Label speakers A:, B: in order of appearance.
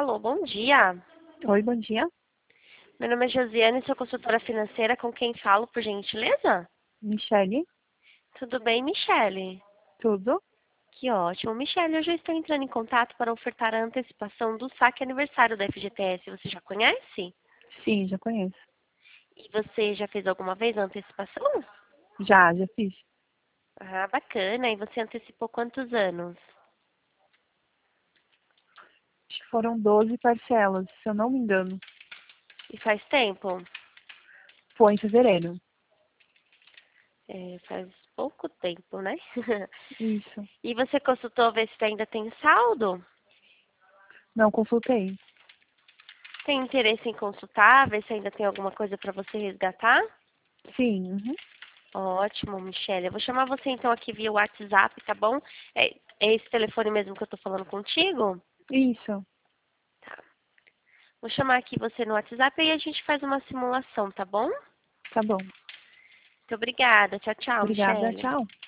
A: Alô, bom dia.
B: Oi, bom dia.
A: Meu nome é Josiane, sou consultora financeira. Com quem falo, por gentileza?
B: Michele,
A: Tudo bem, Michele?
B: tudo?
A: Que ótimo. Michele, eu já estou entrando em contato para ofertar a antecipação do saque aniversário da FGTS. Você já conhece?
B: Sim, já conheço.
A: E você já fez alguma vez a antecipação?
B: Já fiz.
A: Ah, bacana. E você antecipou quantos anos?
B: Acho que foram 12 parcelas, se eu não me engano.
A: E faz tempo?
B: Foi em fevereiro.
A: É, faz pouco tempo, né?
B: Isso.
A: E você consultou ver se ainda tem saldo?
B: Não consultei.
A: Tem interesse em consultar, ver se ainda tem alguma coisa para você resgatar?
B: Sim, uhum.
A: Ótimo, Michelle. Eu vou chamar você então aqui via WhatsApp, tá bom? É esse telefone mesmo que eu tô falando contigo?
B: Isso.
A: Tá. Vou chamar aqui você no WhatsApp e a gente faz uma simulação, tá bom?
B: Tá bom.
A: Muito obrigada. Tchau, tchau,
B: Obrigada,
A: Michelle.
B: tchau.